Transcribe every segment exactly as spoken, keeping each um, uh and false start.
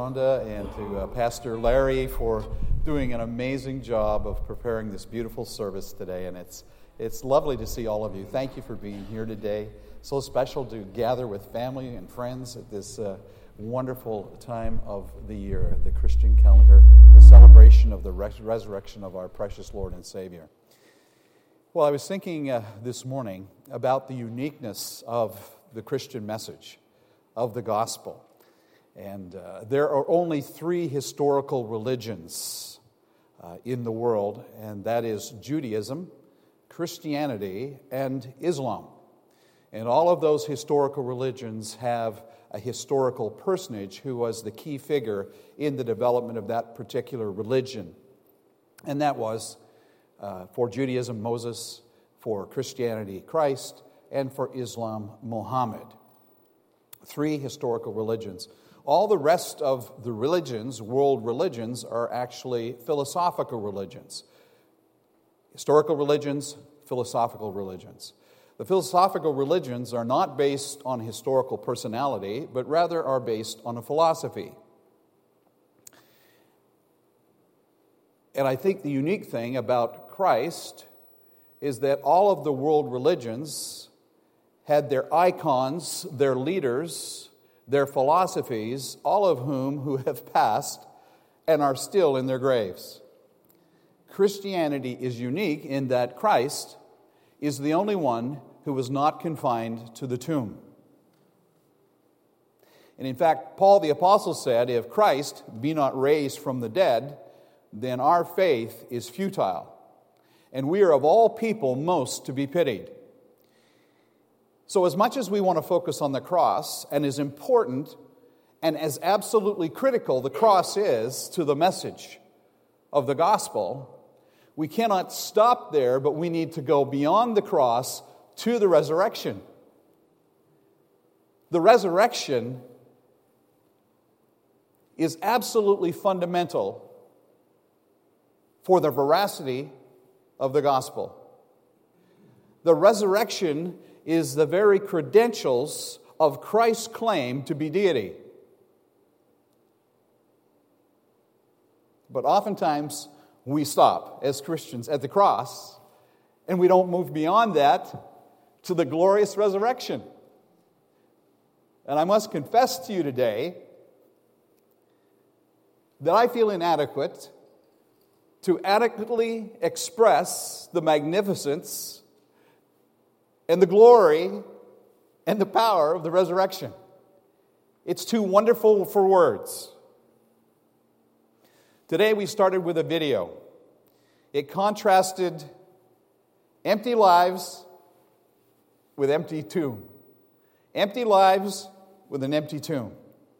Rhonda and to uh, Pastor Larry for doing an amazing job of preparing this beautiful service today. And it's it's lovely to see all of you. Thank you for being here today. So special to gather with family and friends at this uh, wonderful time of the year, the Christian calendar, the celebration of the res- resurrection of our precious Lord and Savior. Well, I was thinking uh, this morning about the uniqueness of the Christian message, of the gospel. And uh, there are only three historical religions uh, in the world, and that is Judaism, Christianity, and Islam. And all of those historical religions have a historical personage who was the key figure in the development of that particular religion. And that was, uh, for Judaism, Moses, for Christianity, Christ, and for Islam, Muhammad. Three historical religions. All the rest of the religions, world religions, are actually philosophical religions. Historical religions, philosophical religions. The philosophical religions are not based on historical personality, but rather are based on a philosophy. And I think the unique thing about Christ is that all of the world religions had their icons, their leaders, their philosophies, all of whom who have passed and are still in their graves. Christianity is unique in that Christ is the only one who was not confined to the tomb. And in fact, Paul the Apostle said, if Christ be not raised from the dead, then our faith is futile, and we are of all people most to be pitied. So as much as we want to focus on the cross, and as important and as absolutely critical the cross is to the message of the gospel, we cannot stop there, but we need to go beyond the cross to the resurrection. The resurrection is absolutely fundamental for the veracity of the gospel. The resurrection is the very credentials of Christ's claim to be deity. But oftentimes we stop as Christians at the cross, and we don't move beyond that to the glorious resurrection. And I must confess to you today that I feel inadequate to adequately express the magnificence and the glory and the power of the resurrection. It's too wonderful for words. Today we started with a video. It contrasted empty lives with empty tomb. Empty lives with an empty tomb.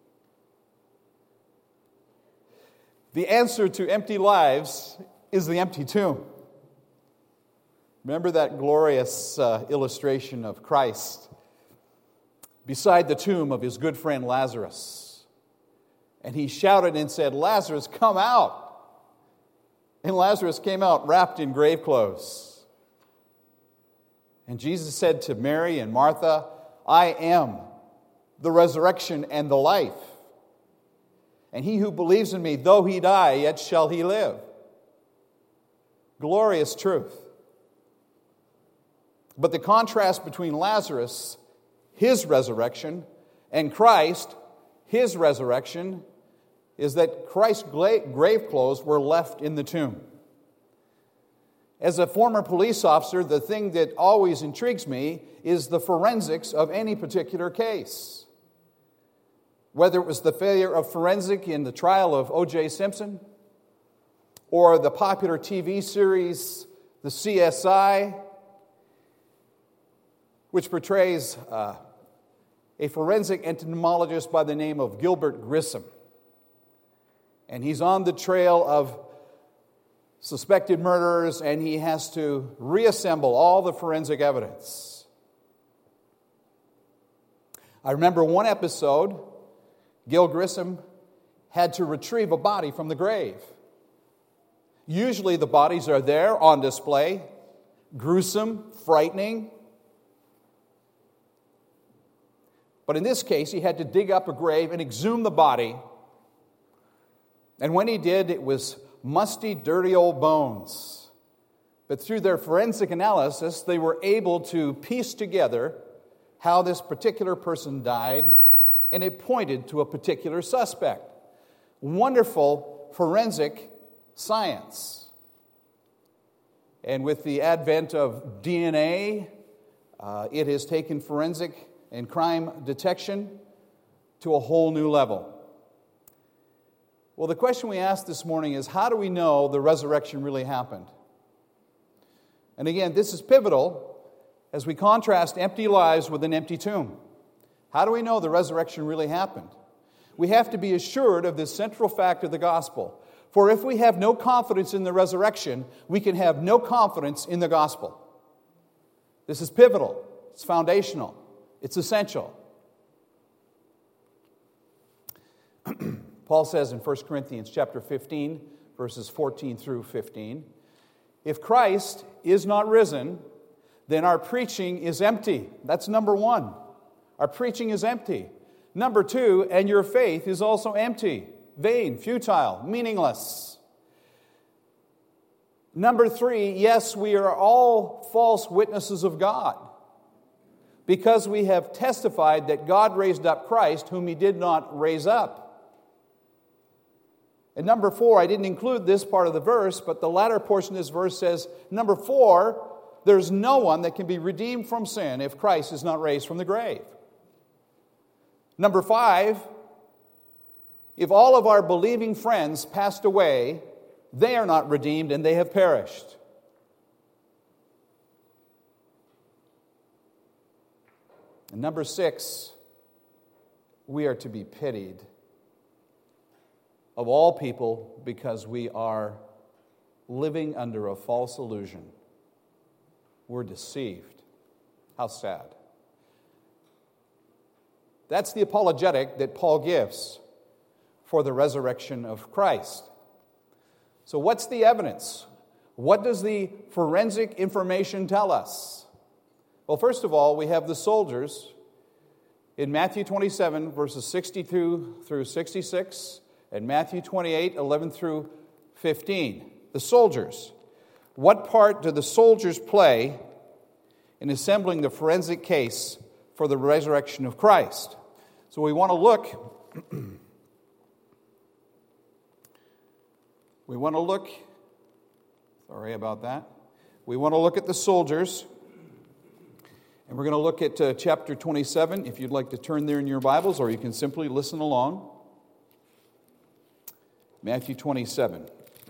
The answer to empty lives is the empty tomb. Remember that glorious uh, illustration of Christ beside the tomb of his good friend Lazarus. And he shouted and said, "Lazarus, come out." And Lazarus came out wrapped in grave clothes. And Jesus said to Mary and Martha, "I am the resurrection and the life. And he who believes in me, though he die, yet shall he live." Glorious truth. But the contrast between Lazarus, his resurrection, and Christ, his resurrection, is that Christ's grave clothes were left in the tomb. As a former police officer, the thing that always intrigues me is the forensics of any particular case. Whether it was the failure of forensic in the trial of O J Simpson, or the popular T V series, The C S I, which portrays uh, a forensic entomologist by the name of Gilbert Grissom. And he's on the trail of suspected murderers, and he has to reassemble all the forensic evidence. I remember one episode, Gil Grissom had to retrieve a body from the grave. Usually the bodies are there on display, gruesome, frightening. But in this case, he had to dig up a grave and exhume the body And when he did, it was musty, dirty old bones. But through their forensic analysis, they were able to piece together how this particular person died, and it pointed to a particular suspect. Wonderful forensic science. And with the advent of D N A, uh, it has taken forensic and crime detection to a whole new level. Well, the question we asked this morning is, how do we know the resurrection really happened? And again, this is pivotal as we contrast empty lives with an empty tomb. How do we know the resurrection really happened? We have to be assured of this central fact of the gospel. For if we have no confidence in the resurrection, we can have no confidence in the gospel. This is pivotal. It's foundational. It's essential. Paul says in First Corinthians chapter fifteen, verses fourteen through fifteen, if Christ is not risen, then our preaching is empty. That's number one. Our preaching is empty. Number two, and your faith is also empty, vain, futile, meaningless. Number three, yes, we are all false witnesses of God, because we have testified that God raised up Christ, whom he did not raise up. And number four, I didn't include this part of the verse, but the latter portion of this verse says, number four, there's no one that can be redeemed from sin if Christ is not raised from the grave. Number five, if all of our believing friends passed away, they are not redeemed and they have perished. And number six, we are to be pitied of all people because we are living under a false illusion. We're deceived. How sad. That's the apologetic that Paul gives for the resurrection of Christ. So what's the evidence? What does the forensic information tell us? Well, first of all, we have the soldiers in Matthew twenty-seven, verses sixty-two through sixty-six, and Matthew twenty-eight, eleven through fifteen. The soldiers. What part do the soldiers play in assembling the forensic case for the resurrection of Christ? So we want to look, we want to look, sorry about that, we want to look at the soldiers, and we're going to look at uh, chapter twenty-seven, if you'd like to turn there in your Bibles, or you can simply listen along. Matthew twenty-seven,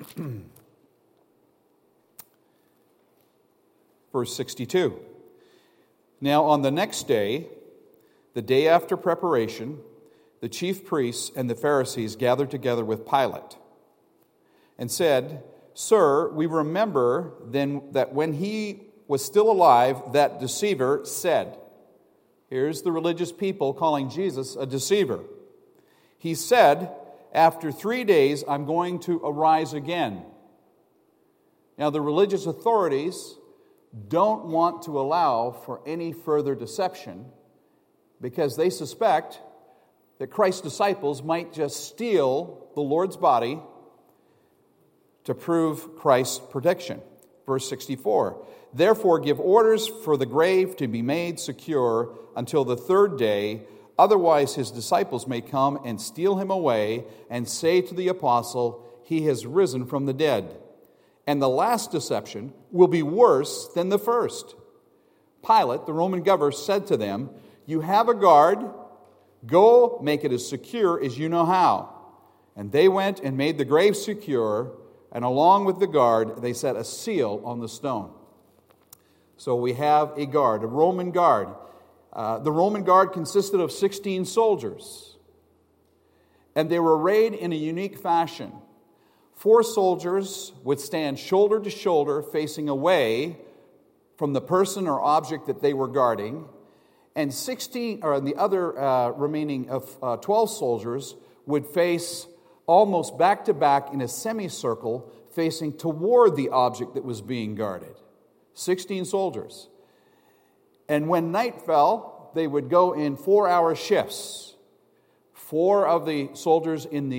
verse sixty-two. Now on the next day, the day after preparation, the chief priests and the Pharisees gathered together with Pilate and said, Sir, we remember then that when he was still alive, that deceiver said, here's the religious people calling Jesus a deceiver. He said, after three days, I'm going to arise again. Now, the religious authorities don't want to allow for any further deception because they suspect that Christ's disciples might just steal the Lord's body to prove Christ's prediction. Verse sixty-four, therefore give orders for the grave to be made secure until the third day, otherwise his disciples may come and steal him away and say to the apostle, he has risen from the dead. And the last deception will be worse than the first. Pilate, the Roman governor, said to them, you have a guard, go make it as secure as you know how. And they went and made the grave secure, and along with the guard, they set a seal on the stone. So we have a guard, a Roman guard. Uh, the Roman guard consisted of sixteen soldiers, and they were arrayed in a unique fashion. Four soldiers would stand shoulder to shoulder, facing away from the person or object that they were guarding, and sixteen, or the other uh, remaining of uh, twelve soldiers would face almost back to back in a semicircle, facing toward the object that was being guarded. Sixteen soldiers. And when night fell, they would go in four-hour shifts. Four of the soldiers in the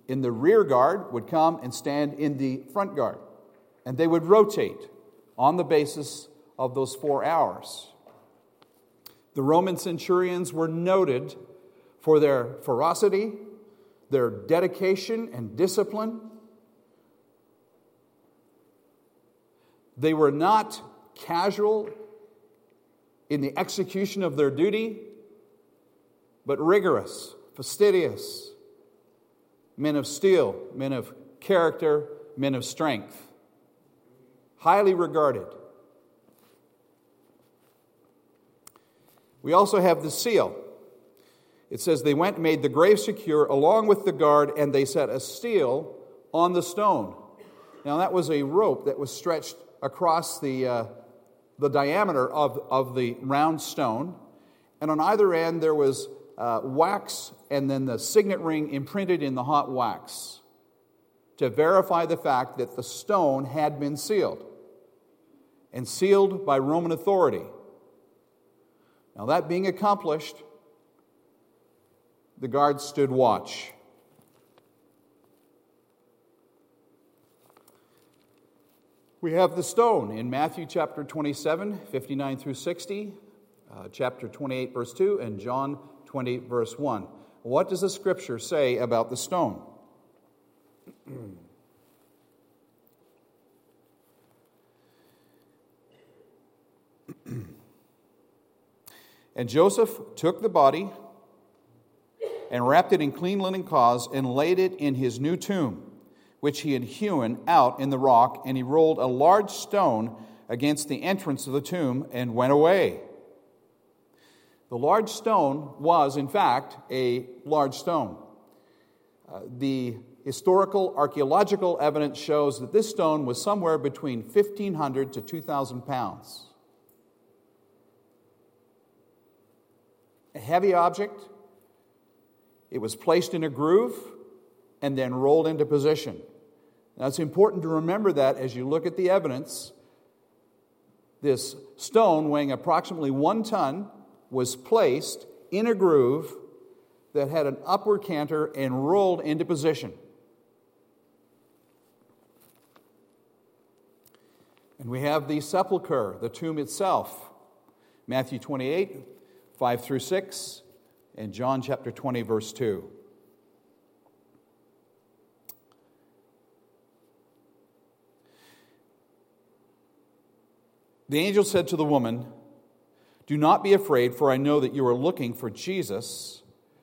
in the rear guard would come and stand in the front guard. And they would rotate on the basis of those four hours. The Roman centurions were noted for their ferocity, their dedication and discipline. They were not casual in the execution of their duty, but rigorous, fastidious, men of steel, men of character, men of strength, highly regarded. We also have the seal. It says they went and made the grave secure along with the guard, and they set a seal on the stone. Now that was a rope that was stretched across the uh, the diameter of, of the round stone, and on either end there was uh, wax and then the signet ring imprinted in the hot wax to verify the fact that the stone had been sealed, and sealed by Roman authority. Now that being accomplished, the guards stood watch. We have the stone in Matthew chapter twenty-seven, fifty-nine through sixty, uh, chapter twenty-eight, verse two, and John twenty, verse one. What does the Scripture say about the stone? And Joseph took the body and wrapped it in clean linen cloths and laid it in his new tomb, which he had hewn out in the rock, and he rolled a large stone against the entrance of the tomb and went away. The large stone was, in fact, a large stone. Uh, the historical archaeological evidence shows that this stone was somewhere between fifteen hundred to two thousand pounds. A heavy object. It was placed in a groove and then rolled into position. Now, it's important to remember that as you look at the evidence. This stone, weighing approximately one ton, was placed in a groove that had an upward canter and rolled into position. And we have the sepulchre, the tomb itself. Matthew twenty-eight, five through six, and John chapter twenty, verse two. The angel said to the woman, "Do not be afraid, for I know that you are looking for Jesus,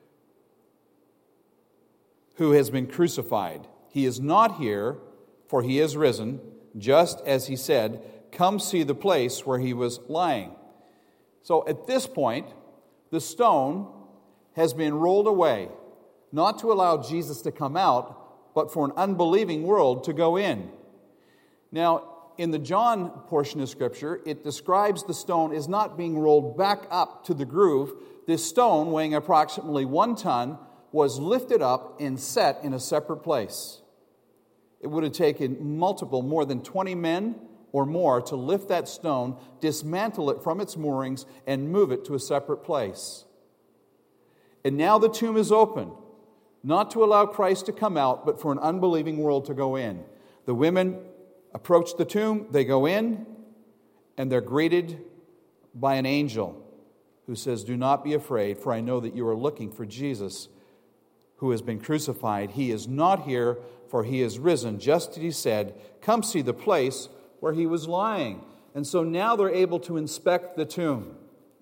who has been crucified. He is not here, for he is risen, just as he said. Come see the place where he was lying." So at this point, the stone has been rolled away, not to allow Jesus to come out, but for an unbelieving world to go in. Now, in the John portion of Scripture, it describes the stone as not being rolled back up to the groove. This stone, weighing approximately one ton, was lifted up and set in a separate place. It would have taken multiple, more than twenty men or more to lift that stone, dismantle it from its moorings, and move it to a separate place. And now the tomb is open, not to allow Christ to come out, but for an unbelieving world to go in. The women approach the tomb, they go in, and they're greeted by an angel who says, "Do not be afraid, for I know that you are looking for Jesus, who has been crucified. He is not here, for he is risen, just as he said. Come see the place where he was lying." And so now they're able to inspect the tomb.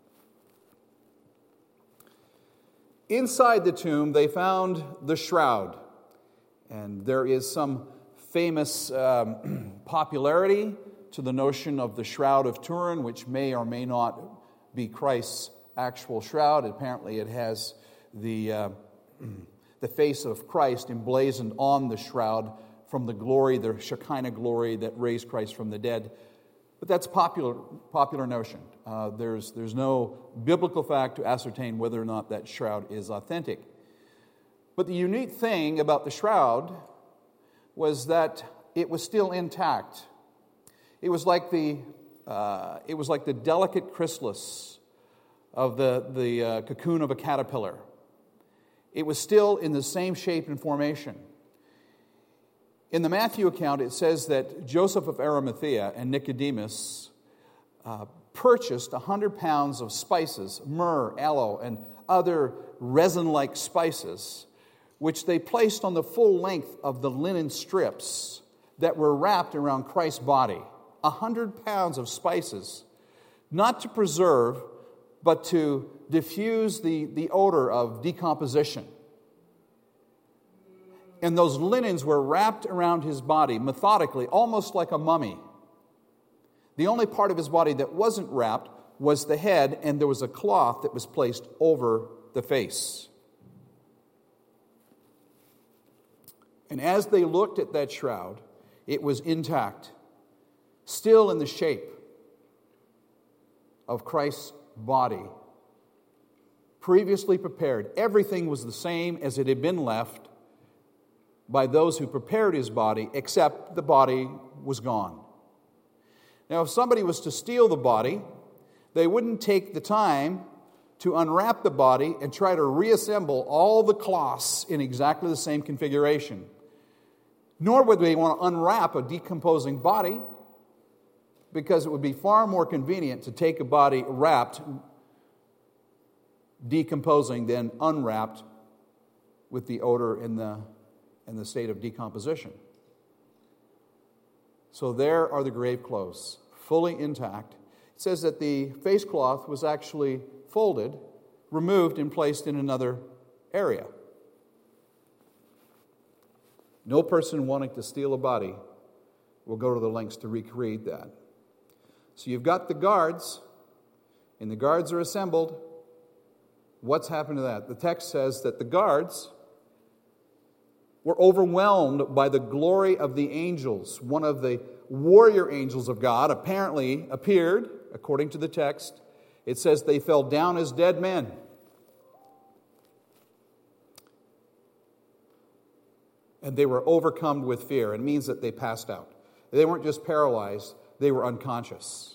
Inside the tomb, they found the shroud. And there is some famous um, popularity to the notion of the Shroud of Turin, which may or may not be Christ's actual shroud. Apparently it has the, uh, the face of Christ emblazoned on the shroud from the glory, the Shekinah glory that raised Christ from the dead. But that's popular popular notion. Uh, there's, there's no biblical fact to ascertain whether or not that shroud is authentic. But the unique thing about the shroud was that it was still intact. It was like the uh, it was like the delicate chrysalis of the the uh, cocoon of a caterpillar. It was still in the same shape and formation. In the Matthew account, it says that Joseph of Arimathea and Nicodemus uh, purchased one hundred pounds of spices, myrrh, aloe, and other resin-like spices, which they placed on the full length of the linen strips that were wrapped around Christ's body. one hundred pounds of spices, not to preserve, but to diffuse the, the odor of decomposition. And those linens were wrapped around his body methodically, almost like a mummy. The only part of his body that wasn't wrapped was the head, and there was a cloth that was placed over the face. And as they looked at that shroud, it was intact, still in the shape of Christ's body, previously prepared. Everything was the same as it had been left by those who prepared his body, except the body was gone. Now, if somebody was to steal the body, they wouldn't take the time to unwrap the body and try to reassemble all the cloths in exactly the same configuration. Nor would they want to unwrap a decomposing body, because it would be far more convenient to take a body wrapped, decomposing, than unwrapped with the odor and the, and the state of decomposition. So there are the grave clothes, fully intact. It says that the face cloth was actually folded, removed, and placed in another area. No person wanting to steal a body will go to the lengths to recreate that. So you've got the guards, and the guards are assembled. What's happened to that? The text says that the guards were overwhelmed by the glory of the angels. One of the warrior angels of God apparently appeared, according to the text. It says they fell down as dead men. And they were overcome with fear. It means that they passed out. They weren't just paralyzed, they were unconscious.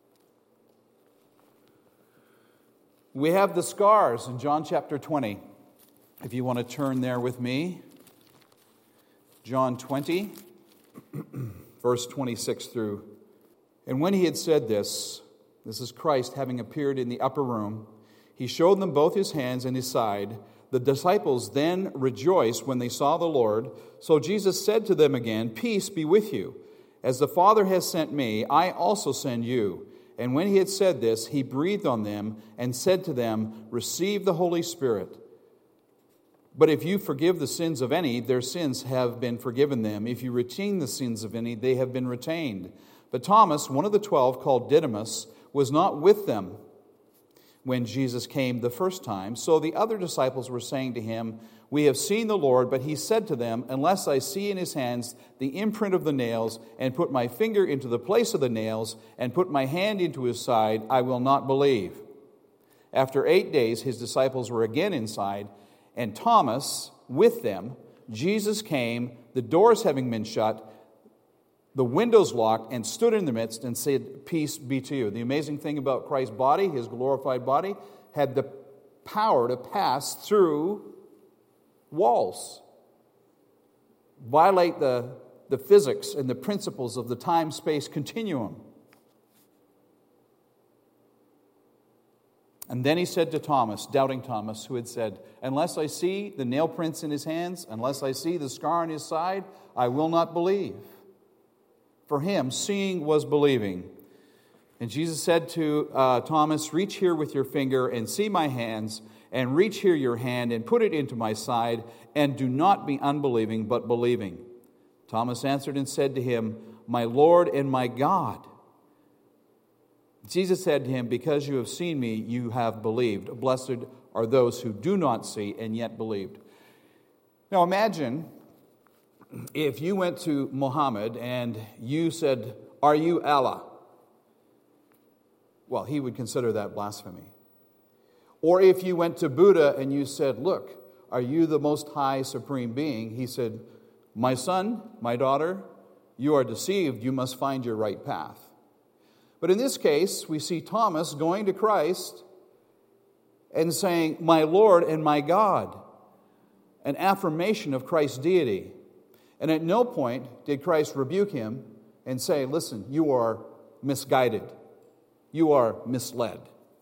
We have the scars in John chapter twenty. If you want to turn there with me. John twenty, verse twenty-six through. And when he had said this, this is Christ having appeared in the upper room, he showed them both his hands and his side. The disciples then rejoiced when they saw the Lord. So Jesus said to them again, "Peace be with you. As the Father has sent me, I also send you." And when he had said this, he breathed on them and said to them, "Receive the Holy Spirit. But if you forgive the sins of any, their sins have been forgiven them. If you retain the sins of any, they have been retained." But Thomas, one of the twelve, called Didymus, was not with them when Jesus came the first time. So the other disciples were saying to him, "We have seen the Lord." But he said to them, "Unless I see in his hands the imprint of the nails, and put my finger into the place of the nails, and put my hand into his side, I will not believe." After eight days, his disciples were again inside, and Thomas with them. Jesus came, the doors having been shut, the windows locked, and stood in the midst and said, "Peace be to you." The amazing thing about Christ's body, his glorified body, had the power to pass through walls, violate the, the physics and the principles of the time-space continuum. And then he said to Thomas, doubting Thomas, who had said, "Unless I see the nail prints in his hands, unless I see the scar on his side, I will not believe." For him, seeing was believing. And Jesus said to uh, Thomas, "Reach here with your finger and see my hands, and reach here your hand and put it into my side, and do not be unbelieving, but believing." Thomas answered and said to him, "My Lord and my God." Jesus said to him, "Because you have seen me, you have believed. Blessed are those who do not see and yet believed." Now imagine if you went to Muhammad and you said, "Are you Allah?" Well, he would consider that blasphemy. Or if you went to Buddha and you said, "Look, are you the most high supreme being?" He said, "My son, my daughter, you are deceived. You must find your right path." But in this case, we see Thomas going to Christ and saying, "My Lord and my God," an affirmation of Christ's deity. And at no point did Christ rebuke him and say, listen, you are misguided. You are misled.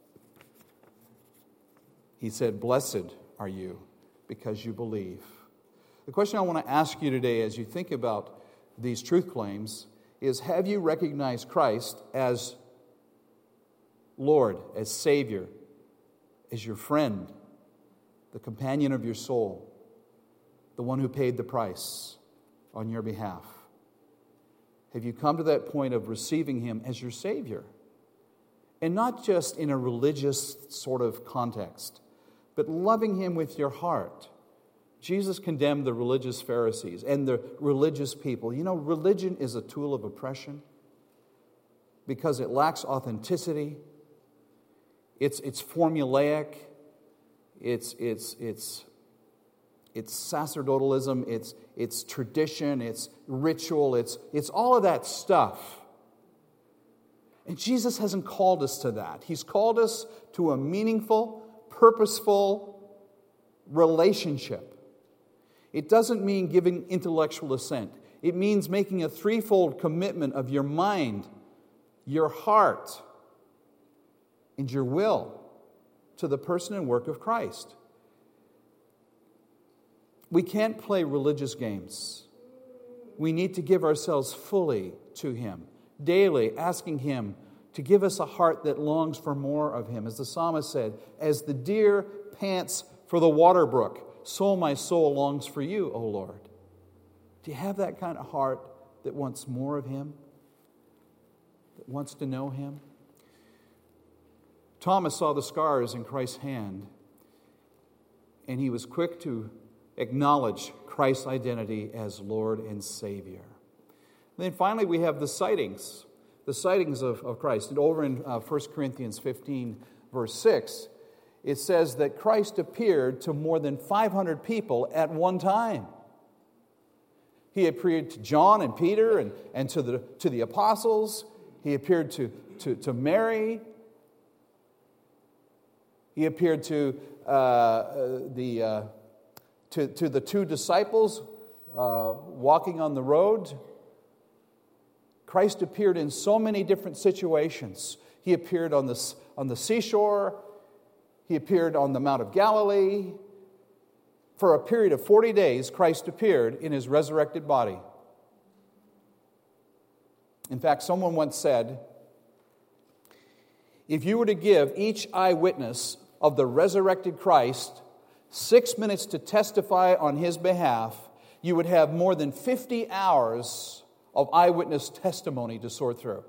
He said, blessed are you because you believe. The question I want to ask you today as you think about these truth claims is, have you recognized Christ as Lord, as Savior, as your friend, the companion of your soul, the one who paid the price on your behalf? Have you come to that point of receiving Him as your Savior? And not just in a religious sort of context, but loving Him with your heart. Jesus condemned the religious Pharisees and the religious people. You know, religion is a tool of oppression because it lacks authenticity. It's it's formulaic. It's it's it's it's sacerdotalism. It's it's tradition. It's ritual. It's it's all of that stuff. And Jesus hasn't called us to that. He's called us to a meaningful, purposeful relationship. It doesn't mean giving intellectual assent. It means making a threefold commitment of your mind, your heart, and your will to the person and work of Christ. We can't play religious games. We need to give ourselves fully to Him, daily asking Him to give us a heart that longs for more of Him. As the psalmist said, as the deer pants for the water brook, so my soul longs for you, O Lord. Do you have that kind of heart that wants more of Him? That wants to know Him? Thomas saw the scars in Christ's hand, and he was quick to acknowledge Christ's identity as Lord and Savior. And then finally, we have the sightings, the sightings of, of Christ. And over in uh, First Corinthians fifteen, verse six, it says that Christ appeared to more than five hundred people at one time. He appeared to John and Peter and, and to, the, to the apostles. He appeared to, to, to Mary. He appeared to uh, the uh, to, to the two disciples uh, walking on the road. Christ appeared in so many different situations. He appeared on the, on the seashore. He appeared on the Mount of Galilee. For a period of forty days, Christ appeared in His resurrected body. In fact, someone once said, if you were to give each eyewitness of the resurrected Christ six minutes to testify on His behalf, you would have more than fifty hours of eyewitness testimony to sort through.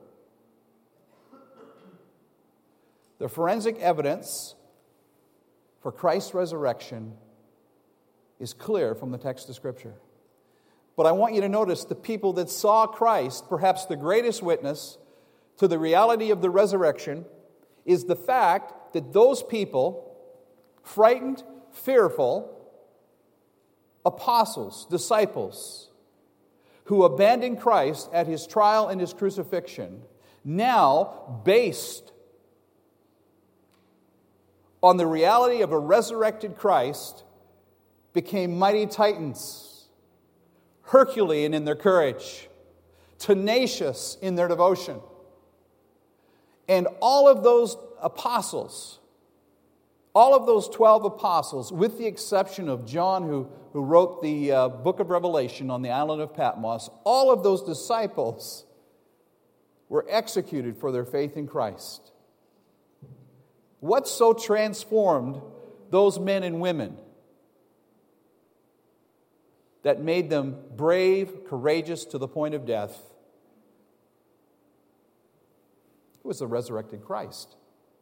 The forensic evidence for Christ's resurrection is clear from the text of Scripture. But I want you to notice the people that saw Christ, perhaps the greatest witness to the reality of the resurrection, is the fact that those people, frightened, fearful, apostles, disciples, who abandoned Christ at His trial and His crucifixion, now, based on the reality of a resurrected Christ, became mighty titans, Herculean in their courage, tenacious in their devotion. And all of those apostles, all of those twelve apostles, with the exception of John, who, who wrote the uh, book of Revelation on the island of Patmos, all of those disciples were executed for their faith in Christ. What so transformed those men and women that made them brave, courageous to the point of death? It was the resurrected Christ.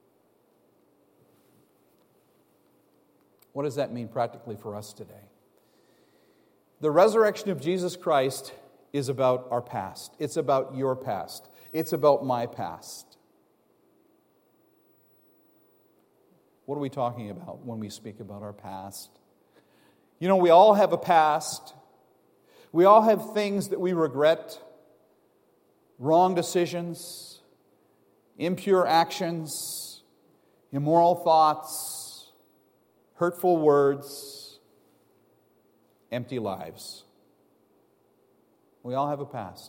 What does that mean practically for us today? The resurrection of Jesus Christ is about our past. It's about your past. It's about my past. What are we talking about when we speak about our past? You know, we all have a past. We all have things that we regret, wrong decisions, impure actions, immoral thoughts, hurtful words, empty lives. We all have a past.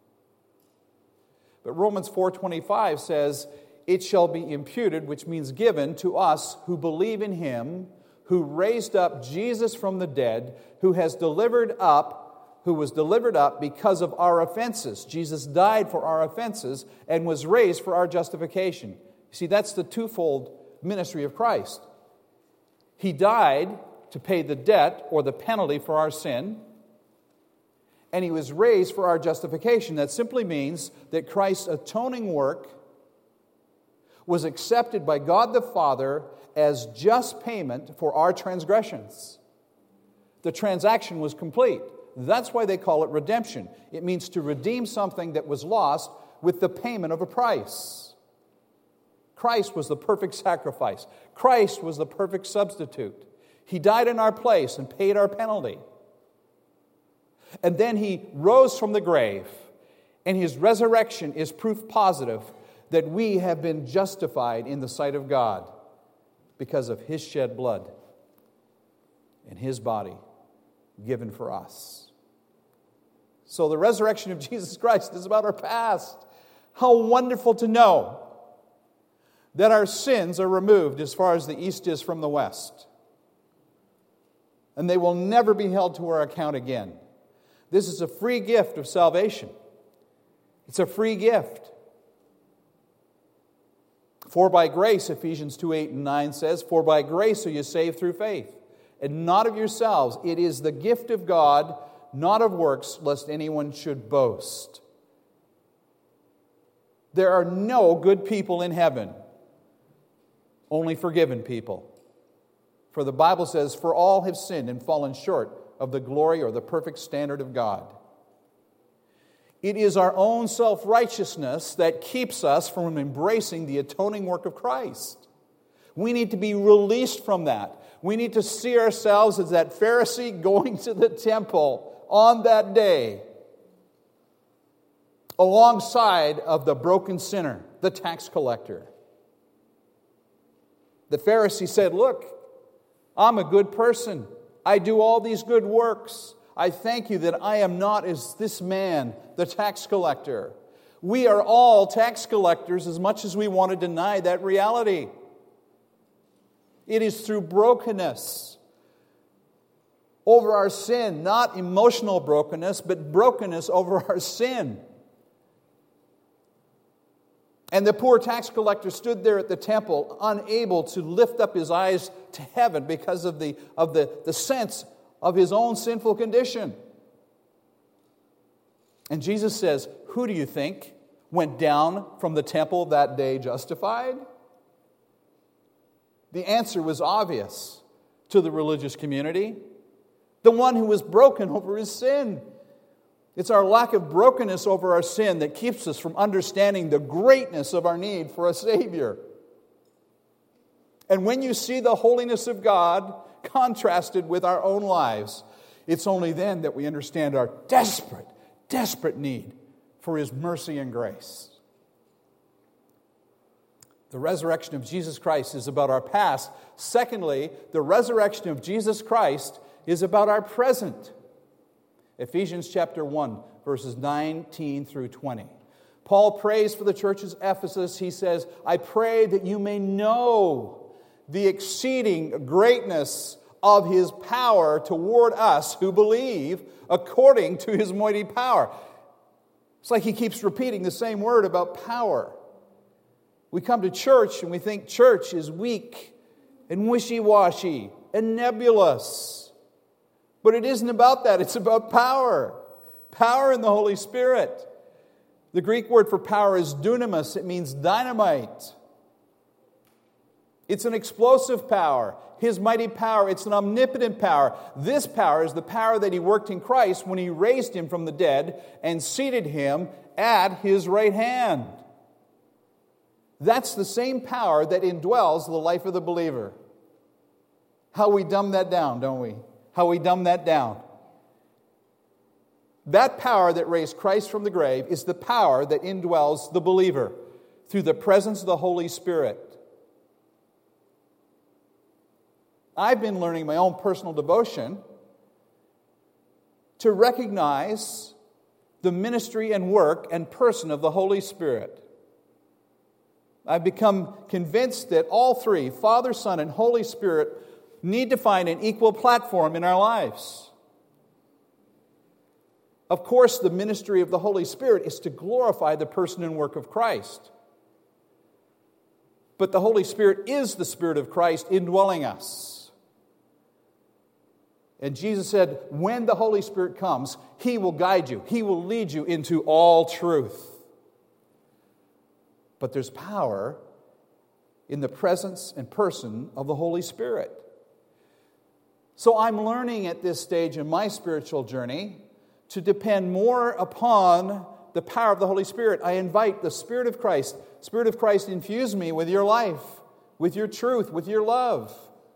But Romans four twenty-five says, it shall be imputed, which means given, to us who believe in Him, who raised up Jesus from the dead, who has delivered up, who was delivered up because of our offenses. Jesus died for our offenses and was raised for our justification. You see, that's the twofold ministry of Christ. He died to pay the debt or the penalty for our sin, and He was raised for our justification. That simply means that Christ's atoning work was accepted by God the Father as just payment for our transgressions. The transaction was complete. That's why they call it redemption. It means to redeem something that was lost with the payment of a price. Christ was the perfect sacrifice. Christ was the perfect substitute. He died in our place and paid our penalty. And then He rose from the grave, and His resurrection is proof positive that we have been justified in the sight of God because of His shed blood and His body given for us. So the resurrection of Jesus Christ is about our past. How wonderful to know that our sins are removed as far as the east is from the west, and they will never be held to our account again. This is a free gift of salvation. It's a free gift. For by grace, Ephesians two, eight and nine says, for by grace are you saved through faith, and not of yourselves. It is the gift of God, not of works, lest anyone should boast. There are no good people in heaven, only forgiven people. For the Bible says, for all have sinned and fallen short of the glory or the perfect standard of God. It is our own self-righteousness that keeps us from embracing the atoning work of Christ. We need to be released from that. We need to see ourselves as that Pharisee going to the temple on that day, alongside of the broken sinner, the tax collector. The Pharisee said, look, I'm a good person. I do all these good works. I thank you that I am not as this man, the tax collector. We are all tax collectors as much as we want to deny that reality. It is through brokenness over our sin, not emotional brokenness, but brokenness over our sin. And the poor tax collector stood there at the temple, unable to lift up his eyes to heaven because of the, of the, the sense of his own sinful condition. And Jesus says, who do you think went down from the temple that day justified? The answer was obvious to the religious community. The one who was broken over his sin. It's our lack of brokenness over our sin that keeps us from understanding the greatness of our need for a Savior. And when you see the holiness of God contrasted with our own lives, it's only then that we understand our desperate, desperate need for His mercy and grace. The resurrection of Jesus Christ is about our past. Secondly, the resurrection of Jesus Christ is about our present. Ephesians chapter one, verses nineteen through twenty. Paul prays for the churches of Ephesus. He says, I pray that you may know the exceeding greatness of His power toward us who believe, according to His mighty power. It's like he keeps repeating the same word about power. We come to church and we think church is weak and wishy-washy and nebulous. But it isn't about that. It's about power. Power in the Holy Spirit. The Greek word for power is dunamis. It means dynamite. It's an explosive power. His mighty power. It's an omnipotent power. This power is the power that He worked in Christ when He raised Him from the dead and seated Him at His right hand. That's the same power that indwells the life of the believer. How we dumb that down, don't we? How we dumb that down. That power that raised Christ from the grave is the power that indwells the believer through the presence of the Holy Spirit. I've been learning my own personal devotion to recognize the ministry and work and person of the Holy Spirit. I've become convinced that all three, Father, Son, and Holy Spirit, need to find an equal platform in our lives. Of course, the ministry of the Holy Spirit is to glorify the person and work of Christ. But the Holy Spirit is the Spirit of Christ indwelling us. And Jesus said, when the Holy Spirit comes, He will guide you. He will lead you into all truth. But there's power in the presence and person of the Holy Spirit. So I'm learning at this stage in my spiritual journey to depend more upon the power of the Holy Spirit. I invite the Spirit of Christ, Spirit of Christ, infuse me with your life, with your truth, with your love.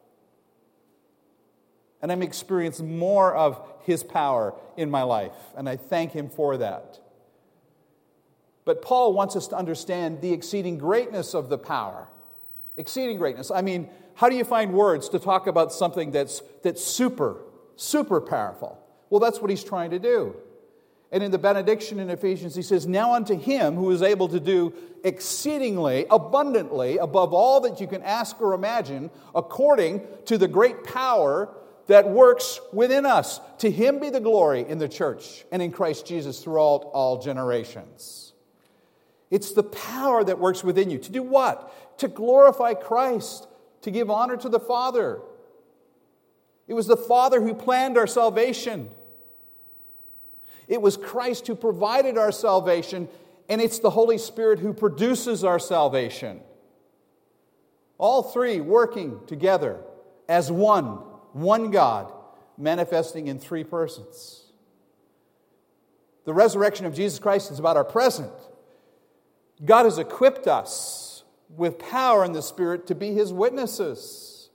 And I'm experiencing more of His power in my life, and I thank Him for that. But Paul wants us to understand the exceeding greatness of the power. Exceeding greatness. I mean, how do you find words to talk about something that's, that's super, super powerful? Well, that's what he's trying to do. And in the benediction in Ephesians, he says, now unto Him who is able to do exceedingly, abundantly, above all that you can ask or imagine, according to the great power that works within us. To Him be the glory in the church and in Christ Jesus throughout all generations. It's the power that works within you. To do what? To glorify Christ, to give honor to the Father. It was the Father who planned our salvation. It was Christ who provided our salvation, and it's the Holy Spirit who produces our salvation. All three working together as one, one God, manifesting in three persons. The resurrection of Jesus Christ is about our present. God has equipped us with power in the Spirit to be His witnesses.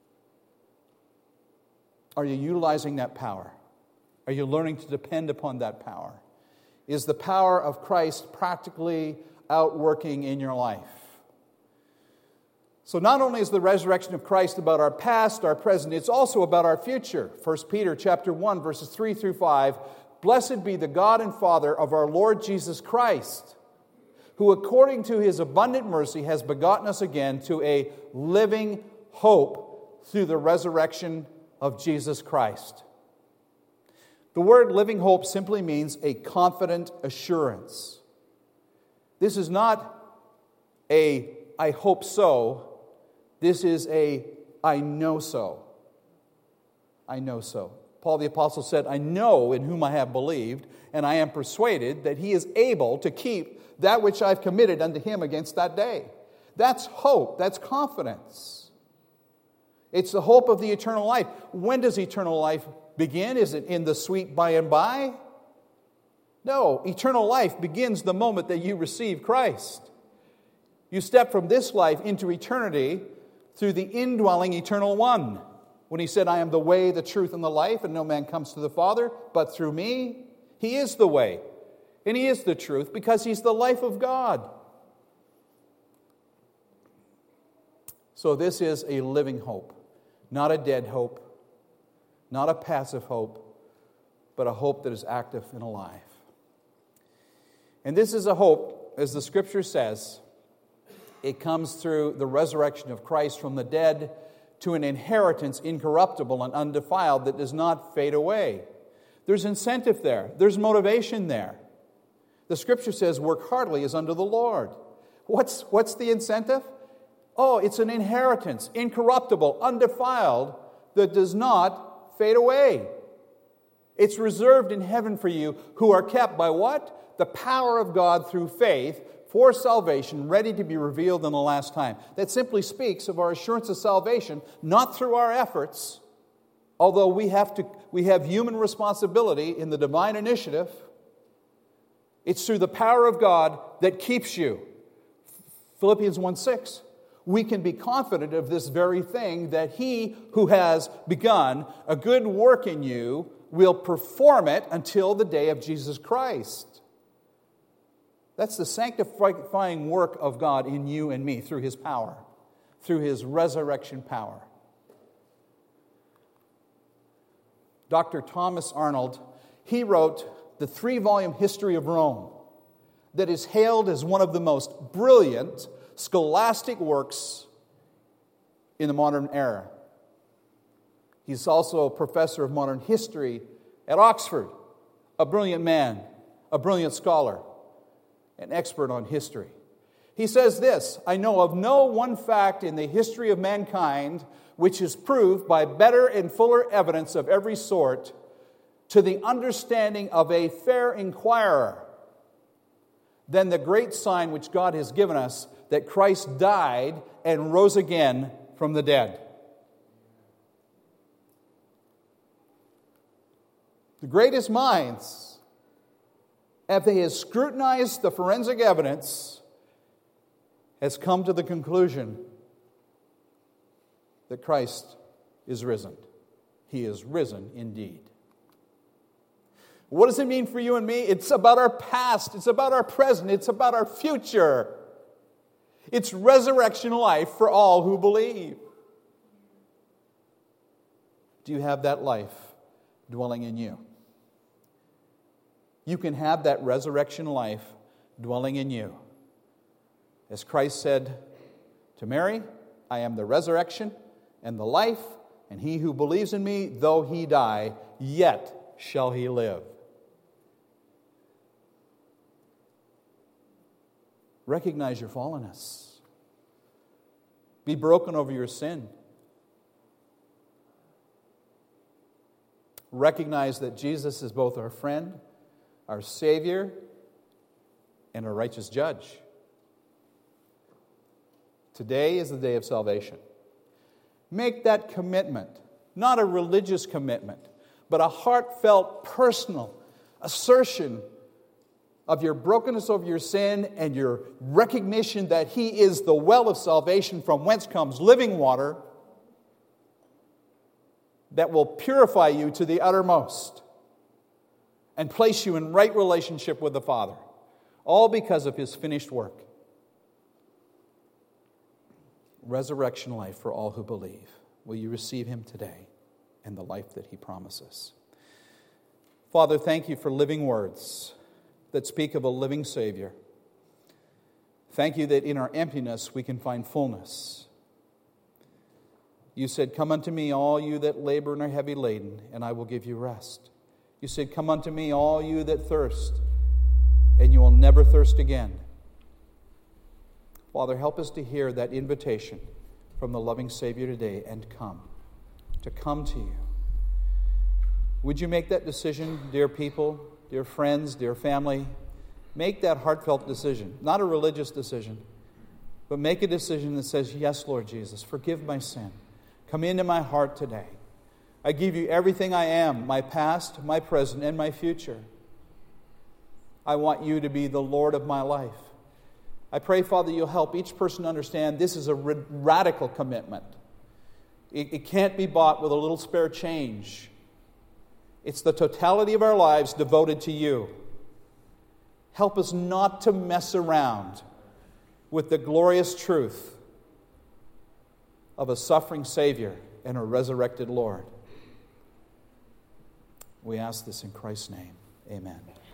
Are you utilizing that power? Are you learning to depend upon that power? Is the power of Christ practically outworking in your life? So not only is the resurrection of Christ about our past, our present, it's also about our future. First Peter chapter one, verses three through five. Blessed be the God and Father of our Lord Jesus Christ, who according to His abundant mercy has begotten us again to a living hope through the resurrection of Jesus Christ. The word living hope simply means a confident assurance. This is not a I hope so. This is a I know so. I know so. Paul the Apostle said, I know in whom I have believed, and I am persuaded that He is able to keep that which I've committed unto Him against that day. That's hope. That's confidence. It's the hope of the eternal life. When does eternal life begin? Is it in the sweet by and by? No. Eternal life begins the moment that you receive Christ. You step from this life into eternity through the indwelling eternal one. When He said, I am the way, the truth, and the life, and no man comes to the Father but through me. He is the way. And He is the truth because He's the life of God. So this is a living hope, not a dead hope, not a passive hope, but a hope that is active and alive. And this is a hope, as the Scripture says, it comes through the resurrection of Christ from the dead to an inheritance incorruptible and undefiled that does not fade away. There's incentive there. There's motivation there. The Scripture says, work heartily as unto the Lord. What's, what's the incentive? Oh, it's an inheritance, incorruptible, undefiled, that does not fade away. It's reserved in heaven for you who are kept by what? The power of God through faith for salvation, ready to be revealed in the last time. That simply speaks of our assurance of salvation, not through our efforts, although we have to, we have human responsibility in the divine initiative. It's through the power of God that keeps you. Philippians one six. We can be confident of this very thing, that He who has begun a good work in you will perform it until the day of Jesus Christ. That's the sanctifying work of God in you and me through His power, through His resurrection power. Doctor Thomas Arnold, he wrote the three-volume history of Rome that is hailed as one of the most brilliant scholastic works in the modern era. He's also a professor of modern history at Oxford, a brilliant man, a brilliant scholar, an expert on history. He says this, "I know of no one fact in the history of mankind which is proved by better and fuller evidence of every sort to the understanding of a fair inquirer than the great sign which God has given us, that Christ died and rose again from the dead." The greatest minds, if they have scrutinized the forensic evidence, has come to the conclusion that Christ is risen. He is risen indeed. What does it mean for you and me? It's about our past. It's about our present. It's about our future. It's resurrection life for all who believe. Do you have that life dwelling in you? You can have that resurrection life dwelling in you. As Christ said to Mary, "I am the resurrection and the life, and he who believes in me, though he die, yet shall he live." Recognize your fallenness. Be broken over your sin. Recognize that Jesus is both our friend, our Savior, and our righteous judge. Today is the day of salvation. Make that commitment, not a religious commitment, but a heartfelt, personal assertion of your brokenness over your sin and your recognition that He is the well of salvation from whence comes living water that will purify you to the uttermost and place you in right relationship with the Father, all because of His finished work. Resurrection life for all who believe. Will you receive Him today and the life that He promises? Father, thank You for living words that speak of a living Savior. Thank You that in our emptiness we can find fullness. You said, "Come unto me, all you that labor and are heavy laden, and I will give you rest." You said, "Come unto me, all you that thirst, and you will never thirst again." Father, help us to hear that invitation from the loving Savior today and come, to come to You. Would you make that decision, dear people, dear friends, dear family? Make that heartfelt decision, not a religious decision, but make a decision that says, "Yes, Lord Jesus, forgive my sin. Come into my heart today. I give You everything I am, my past, my present, and my future. I want You to be the Lord of my life." I pray, Father, You'll help each person understand this is a radical commitment. It, it can't be bought with a little spare change. It's the totality of our lives devoted to You. Help us not to mess around with the glorious truth of a suffering Savior and a resurrected Lord. We ask this in Christ's name. Amen.